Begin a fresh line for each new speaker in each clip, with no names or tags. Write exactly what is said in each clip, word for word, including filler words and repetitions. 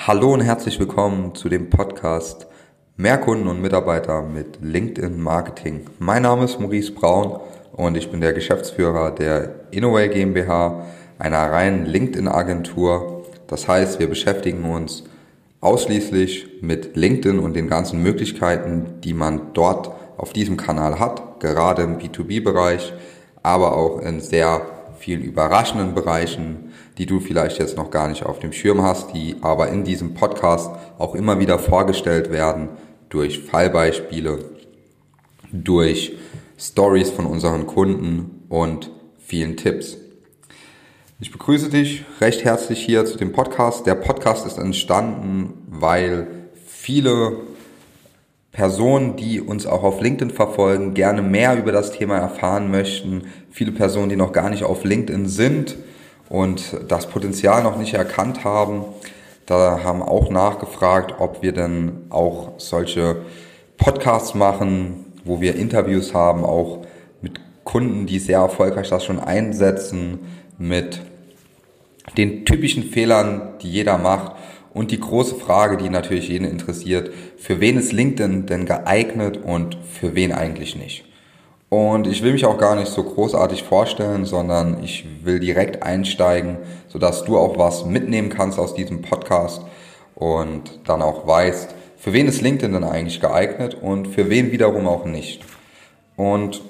Hallo und herzlich willkommen zu dem Podcast Mehr Kunden und Mitarbeiter mit LinkedIn Marketing. Mein Name ist Maurice Braun und ich bin der Geschäftsführer der Innoway GmbH, einer reinen LinkedIn-Agentur. Das heißt, wir beschäftigen uns ausschließlich mit LinkedIn und den ganzen Möglichkeiten, die man dort auf diesem Kanal hat, gerade im B zwei B-Bereich, aber auch in sehr vielen überraschenden Bereichen, die du vielleicht jetzt noch gar nicht auf dem Schirm hast, die aber in diesem Podcast auch immer wieder vorgestellt werden durch Fallbeispiele, durch Stories von unseren Kunden und vielen Tipps. Ich begrüße dich recht herzlich hier zu dem Podcast. Der Podcast ist entstanden, weil viele Personen, die uns auch auf LinkedIn verfolgen, gerne mehr über das Thema erfahren möchten. Viele Personen, die noch gar nicht auf LinkedIn sind und das Potenzial noch nicht erkannt haben, da haben auch nachgefragt, ob wir denn auch solche Podcasts machen, wo wir Interviews haben, auch mit Kunden, die sehr erfolgreich das schon einsetzen, mit den typischen Fehlern, die jeder macht. Und die große Frage, die natürlich jeden interessiert: Für wen ist LinkedIn denn geeignet und für wen eigentlich nicht? Und ich will mich auch gar nicht so großartig vorstellen, sondern ich will direkt einsteigen, sodass du auch was mitnehmen kannst aus diesem Podcast und dann auch weißt, für wen ist LinkedIn denn eigentlich geeignet und für wen wiederum auch nicht. Und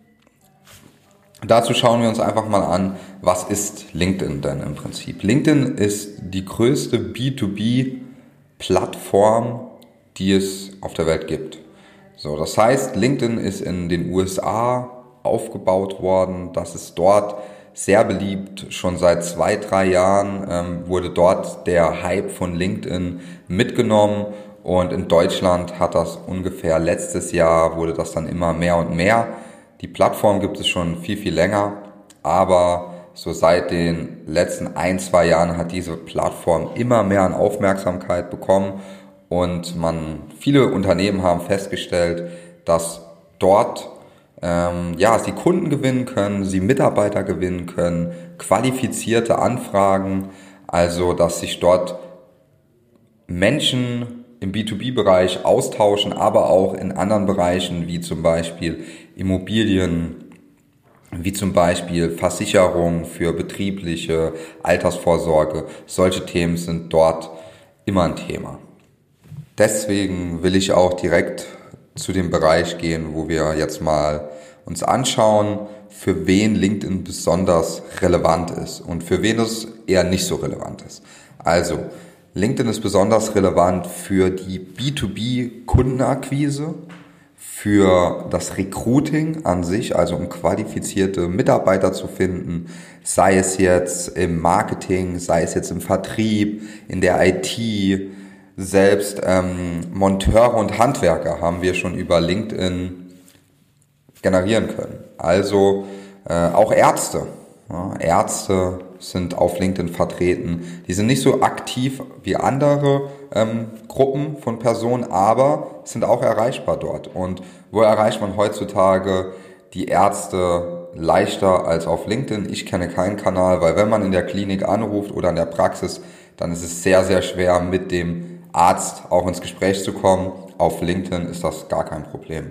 dazu schauen wir uns einfach mal an, was ist LinkedIn denn im Prinzip? LinkedIn ist die größte B zwei B-Plattform, die es auf der Welt gibt. So, das heißt, LinkedIn ist in den U S A aufgebaut worden. Das ist dort sehr beliebt. Schon seit zwei, drei Jahren ähm, wurde dort der Hype von LinkedIn mitgenommen. Und in Deutschland hat das ungefähr letztes Jahr, wurde das dann immer mehr und mehr. Die Plattform gibt es schon viel, viel länger, aber so seit den letzten ein, zwei Jahren hat diese Plattform immer mehr an Aufmerksamkeit bekommen und man, viele Unternehmen haben festgestellt, dass dort ähm, ja, sie Kunden gewinnen können, sie Mitarbeiter gewinnen können, qualifizierte Anfragen, also dass sich dort Menschen im B zwei B-Bereich austauschen, aber auch in anderen Bereichen wie zum Beispiel Immobilien, wie zum Beispiel Versicherung für betriebliche Altersvorsorge. Solche Themen sind dort immer ein Thema. Deswegen will ich auch direkt zu dem Bereich gehen, wo wir jetzt mal uns anschauen, für wen LinkedIn besonders relevant ist und für wen es eher nicht so relevant ist. Also, LinkedIn ist besonders relevant für die B zwei B-Kundenakquise, für das Recruiting an sich, also um qualifizierte Mitarbeiter zu finden, sei es jetzt im Marketing, sei es jetzt im Vertrieb, in der I T, selbst ähm, Monteure und Handwerker haben wir schon über LinkedIn generieren können. Also äh, auch Ärzte. Ja, Ärzte sind auf LinkedIn vertreten. Die sind nicht so aktiv wie andere ähm, Gruppen von Personen, aber sind auch erreichbar dort. Und wo erreicht man heutzutage die Ärzte leichter als auf LinkedIn? Ich kenne keinen Kanal, weil wenn man in der Klinik anruft oder in der Praxis, dann ist es sehr, sehr schwer, mit dem Arzt auch ins Gespräch zu kommen. Auf LinkedIn ist das gar kein Problem.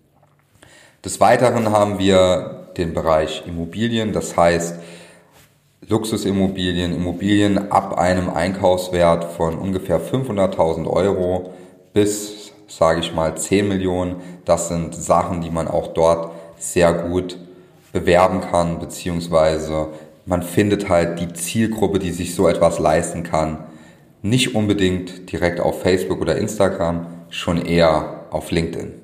Des Weiteren haben wir den Bereich Immobilien, das heißt Luxusimmobilien, Immobilien ab einem Einkaufswert von ungefähr fünfhunderttausend Euro bis, sage ich mal, zehn Millionen. Das sind Sachen, die man auch dort sehr gut bewerben kann, beziehungsweise man findet halt die Zielgruppe, die sich so etwas leisten kann, nicht unbedingt direkt auf Facebook oder Instagram, schon eher auf LinkedIn.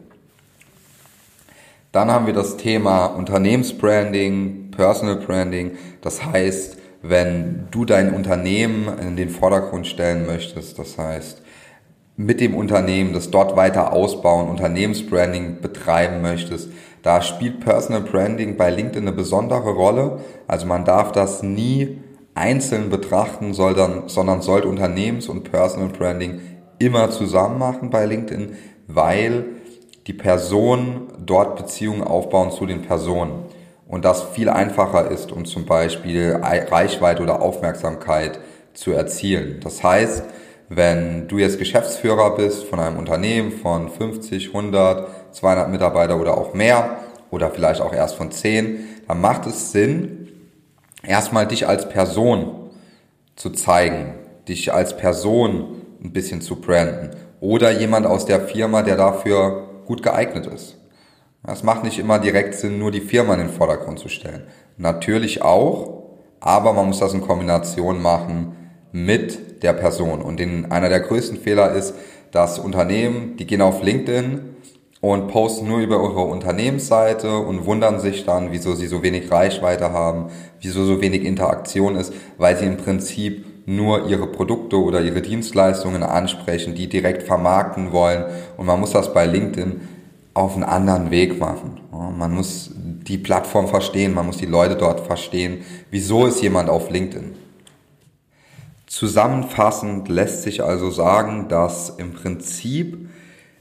Dann haben wir das Thema Unternehmensbranding, Personal Branding. Das heißt, wenn du dein Unternehmen in den Vordergrund stellen möchtest, das heißt, mit dem Unternehmen das dort weiter ausbauen, Unternehmensbranding betreiben möchtest, da spielt Personal Branding bei LinkedIn eine besondere Rolle. Also man darf das nie einzeln betrachten, sondern, sondern sollte Unternehmens- und Personal Branding immer zusammen machen bei LinkedIn, weil die Personen dort Beziehungen aufbauen zu den Personen und das viel einfacher ist, um zum Beispiel Reichweite oder Aufmerksamkeit zu erzielen. Das heißt, Wenn du jetzt Geschäftsführer bist von einem Unternehmen von fünfzig, hundert, zweihundert Mitarbeiter oder auch mehr oder vielleicht auch erst von zehn, dann macht es Sinn, erstmal dich als Person zu zeigen, dich als Person ein bisschen zu branden oder jemand aus der Firma, der dafür gut geeignet ist. Es macht nicht immer direkt Sinn, nur die Firma in den Vordergrund zu stellen. Natürlich auch, aber man muss das in Kombination machen mit der Person. Und den, einer der größten Fehler ist, dass Unternehmen, die gehen auf LinkedIn und posten nur über ihre Unternehmensseite und wundern sich dann, wieso sie so wenig Reichweite haben, wieso so wenig Interaktion ist, weil sie im Prinzip nur ihre Produkte oder ihre Dienstleistungen ansprechen, die direkt vermarkten wollen. Und man muss das bei LinkedIn auf einen anderen Weg machen. Man muss die Plattform verstehen, man muss die Leute dort verstehen. Wieso ist jemand auf LinkedIn? Zusammenfassend lässt sich also sagen, dass im Prinzip,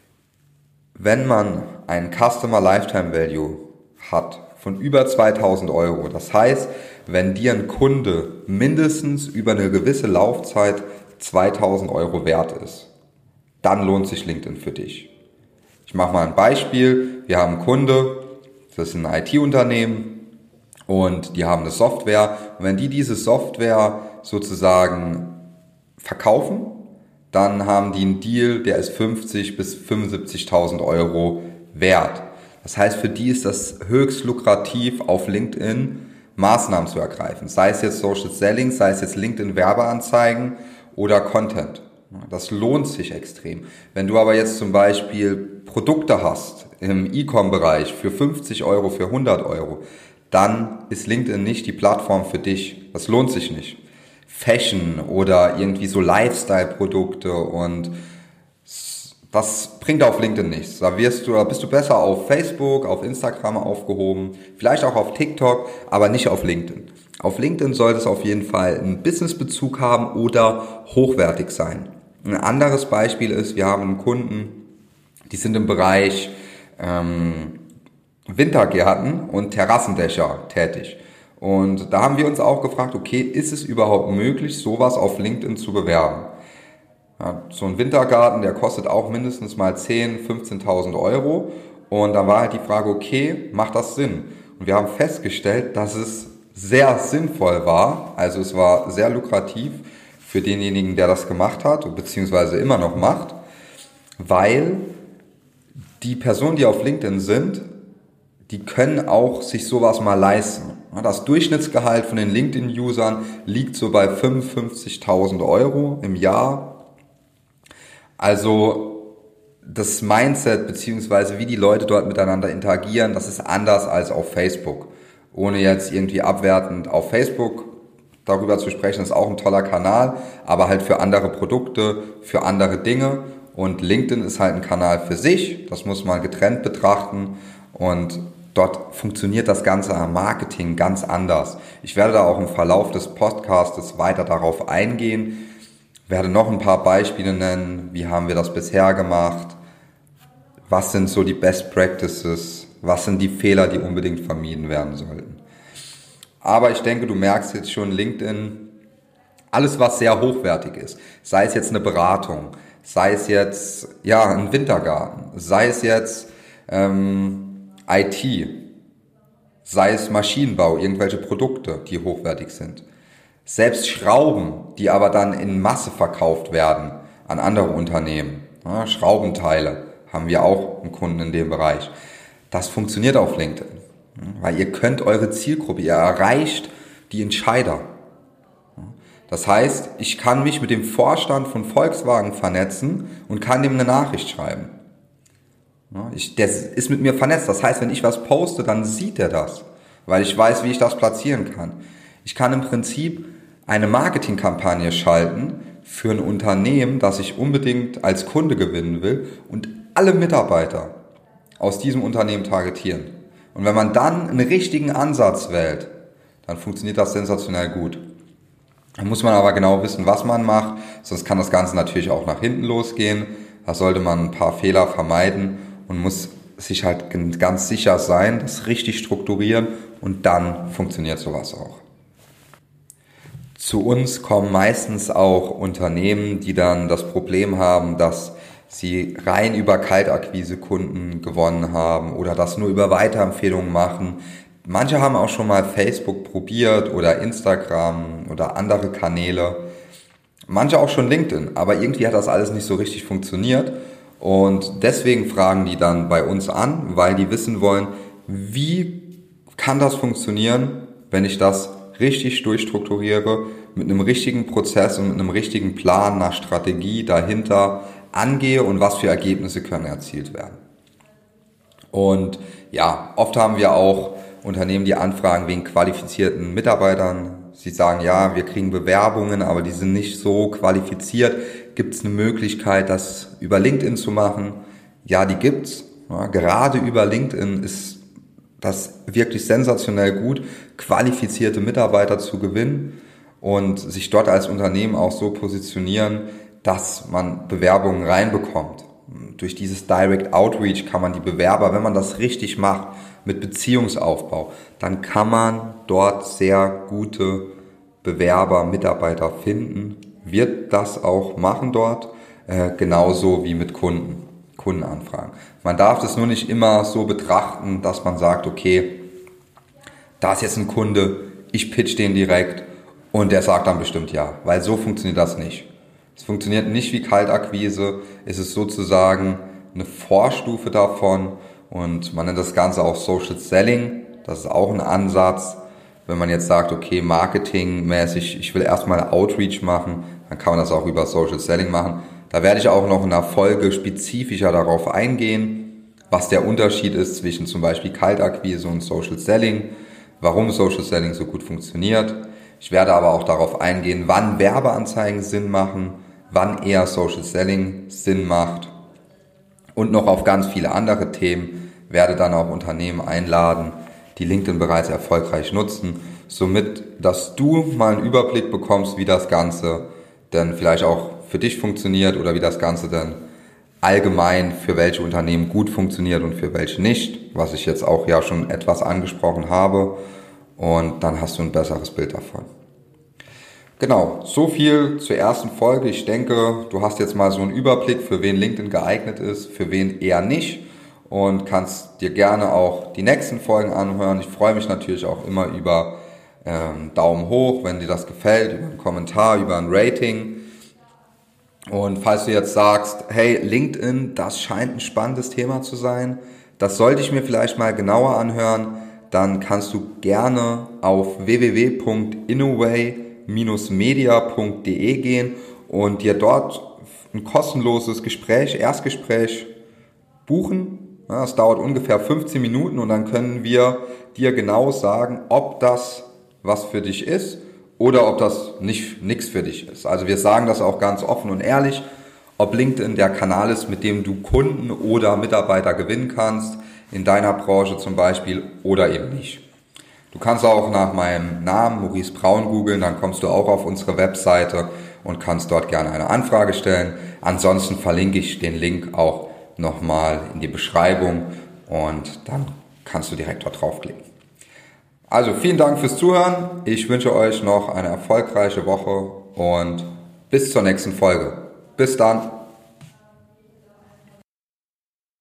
wenn man einen Customer Lifetime Value hat von über zweitausend Euro, das heißt, wenn dir ein Kunde mindestens über eine gewisse Laufzeit zweitausend Euro wert ist, dann lohnt sich LinkedIn für dich. Ich mache mal ein Beispiel. Wir haben einen Kunde, das ist ein I T-Unternehmen und die haben eine Software. Und wenn die diese Software sozusagen verkaufen, dann haben die einen Deal, der ist fünfzig bis fünfundsiebzigtausend Euro wert. Das heißt, für die ist das höchst lukrativ, auf LinkedIn Maßnahmen zu ergreifen. Sei es jetzt Social Selling, sei es jetzt LinkedIn Werbeanzeigen oder Content. Das lohnt sich extrem. Wenn du aber jetzt zum Beispiel Produkte hast im E-Com-Bereich für fünfzig Euro, für hundert Euro, dann ist LinkedIn nicht die Plattform für dich. Das lohnt sich nicht. Fashion oder irgendwie so Lifestyle-Produkte und das bringt auf LinkedIn nichts. Da wirst du, da bist du besser auf Facebook, auf Instagram aufgehoben, vielleicht auch auf TikTok, aber nicht auf LinkedIn. Auf LinkedIn sollte es auf jeden Fall einen Businessbezug haben oder hochwertig sein. Ein anderes Beispiel ist, wir haben einen Kunden, die sind im Bereich ähm, Wintergärten und Terrassendächer tätig. Und da haben wir uns auch gefragt, okay, ist es überhaupt möglich, sowas auf LinkedIn zu bewerben? Ja, so ein Wintergarten, der kostet auch mindestens mal zehntausend, fünfzehntausend Euro. Und da war halt die Frage, okay, macht das Sinn? Und wir haben festgestellt, dass es sehr sinnvoll war. Also es war sehr lukrativ für denjenigen, der das gemacht hat, beziehungsweise immer noch macht, weil die Personen, die auf LinkedIn sind, die können auch sich sowas mal leisten. Das Durchschnittsgehalt von den LinkedIn-Usern liegt so bei fünfundfünfzigtausend Euro im Jahr. Also das Mindset beziehungsweise wie die Leute dort miteinander interagieren, das ist anders als auf Facebook. Ohne jetzt irgendwie abwertend auf Facebook darüber zu sprechen, ist auch ein toller Kanal, aber halt für andere Produkte, für andere Dinge. Und LinkedIn ist halt ein Kanal für sich, das muss man getrennt betrachten und dort funktioniert das ganze Marketing ganz anders. Ich werde da auch im Verlauf des Podcastes weiter darauf eingehen, werde noch ein paar Beispiele nennen, wie haben wir das bisher gemacht, was sind so die Best Practices, was sind die Fehler, die unbedingt vermieden werden sollten. Aber ich denke, du merkst jetzt schon, LinkedIn, alles was sehr hochwertig ist, sei es jetzt eine Beratung, sei es jetzt ja ein Wintergarten, sei es jetzt ähm, I T, sei es Maschinenbau, irgendwelche Produkte, die hochwertig sind. Selbst Schrauben, die aber dann in Masse verkauft werden an andere Unternehmen. Ja, Schraubenteile haben wir auch einen Kunden in dem Bereich. Das funktioniert auf LinkedIn, weil ihr könnt eure Zielgruppe, ihr erreicht die Entscheider. Das heißt, ich kann mich mit dem Vorstand von Volkswagen vernetzen und kann dem eine Nachricht schreiben. Ich, der ist mit mir vernetzt. Das heißt, wenn ich was poste, dann sieht er das, weil ich weiß, wie ich das platzieren kann. Ich kann im Prinzip eine Marketingkampagne schalten für ein Unternehmen, das ich unbedingt als Kunde gewinnen will und alle Mitarbeiter aus diesem Unternehmen targetieren. Und wenn man dann einen richtigen Ansatz wählt, dann funktioniert das sensationell gut. Da muss man aber genau wissen, was man macht, sonst kann das Ganze natürlich auch nach hinten losgehen. Da sollte man ein paar Fehler vermeiden und muss sich halt ganz sicher sein, das richtig strukturieren und dann funktioniert sowas auch. Zu uns kommen meistens auch Unternehmen, die dann das Problem haben, dass sie rein über Kaltakquise Kunden gewonnen haben oder das nur über Weiterempfehlungen machen. Manche haben auch schon mal Facebook probiert oder Instagram oder andere Kanäle. Manche auch schon LinkedIn, aber irgendwie hat das alles nicht so richtig funktioniert. Und deswegen fragen die dann bei uns an, weil die wissen wollen, wie kann das funktionieren, wenn ich das richtig durchstrukturiere, mit einem richtigen Prozess und mit einem richtigen Plan, einer Strategie dahinter angehe und was für Ergebnisse können erzielt werden. Und ja, oft haben wir auch Unternehmen, die anfragen wegen qualifizierten Mitarbeitern. Sie sagen, ja, wir kriegen Bewerbungen, aber die sind nicht so qualifiziert. Gibt es eine Möglichkeit, das über LinkedIn zu machen? Ja, die gibt's. Ja, gerade über LinkedIn ist das wirklich sensationell gut, qualifizierte Mitarbeiter zu gewinnen und sich dort als Unternehmen auch so positionieren, dass man Bewerbungen reinbekommt. Durch dieses Direct Outreach kann man die Bewerber, wenn man das richtig macht, mit Beziehungsaufbau, dann kann man dort sehr gute Bewerber, Mitarbeiter finden, wird das auch machen dort, äh, genauso wie mit Kunden. Kundenanfragen. Man darf das nur nicht immer so betrachten, dass man sagt, okay, da ist jetzt ein Kunde, ich pitch den direkt und der sagt dann bestimmt ja, weil so funktioniert das nicht. Es funktioniert nicht wie Kaltakquise, es ist sozusagen eine Vorstufe davon und man nennt das Ganze auch Social Selling, das ist auch ein Ansatz. Wenn man jetzt sagt, okay, marketingmäßig, ich will erstmal Outreach machen, dann kann man das auch über Social Selling machen. Da werde ich auch noch in einer Folge spezifischer darauf eingehen, was der Unterschied ist zwischen zum Beispiel Kaltakquise und Social Selling, warum Social Selling so gut funktioniert. Ich werde aber auch darauf eingehen, wann Werbeanzeigen Sinn machen, wann eher Social Selling Sinn macht und noch auf ganz viele andere Themen. Werde dann auch Unternehmen einladen, die LinkedIn bereits erfolgreich nutzen, somit, dass du mal einen Überblick bekommst, wie das Ganze denn vielleicht auch für dich funktioniert oder wie das Ganze dann allgemein für welche Unternehmen gut funktioniert und für welche nicht, was ich jetzt auch ja schon etwas angesprochen habe und dann hast du ein besseres Bild davon. Genau, so viel zur ersten Folge. Ich denke, du hast jetzt mal so einen Überblick, für wen LinkedIn geeignet ist, für wen eher nicht und kannst dir gerne auch die nächsten Folgen anhören. Ich freue mich natürlich auch immer über ähm, Daumen hoch, wenn dir das gefällt, über einen Kommentar, über ein Rating. Und falls du jetzt sagst, hey, LinkedIn, das scheint ein spannendes Thema zu sein, das sollte ich mir vielleicht mal genauer anhören, dann kannst du gerne auf w w w punkt innoway Bindestrich media punkt d e gehen und dir dort ein kostenloses Gespräch, Erstgespräch buchen. Ja, das dauert ungefähr fünfzehn Minuten und dann können wir dir genau sagen, ob das was für dich ist oder ob das nicht nichts für dich ist. Also wir sagen das auch ganz offen und ehrlich, ob LinkedIn der Kanal ist, mit dem du Kunden oder Mitarbeiter gewinnen kannst, in deiner Branche zum Beispiel oder eben nicht. Du kannst auch nach meinem Namen Maurice Braun googeln, dann kommst du auch auf unsere Webseite und kannst dort gerne eine Anfrage stellen. Ansonsten verlinke ich den Link auch nochmal in die Beschreibung und dann kannst du direkt dort draufklicken. Also vielen Dank fürs Zuhören. Ich wünsche euch noch eine erfolgreiche Woche und bis zur nächsten Folge. Bis dann.